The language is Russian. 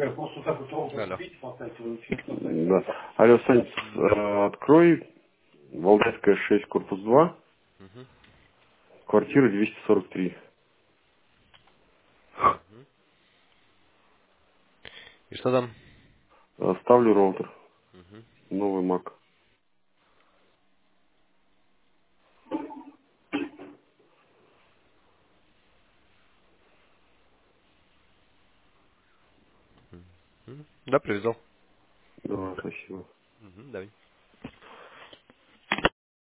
Алло. Да. Алло, Сань, открой Валдайская 6, корпус 2, Мгм. квартира 243. И что там? Ставлю роутер. Мгм. Новый Mac. Да, привязал. Давай, спасибо. Мгм, давай.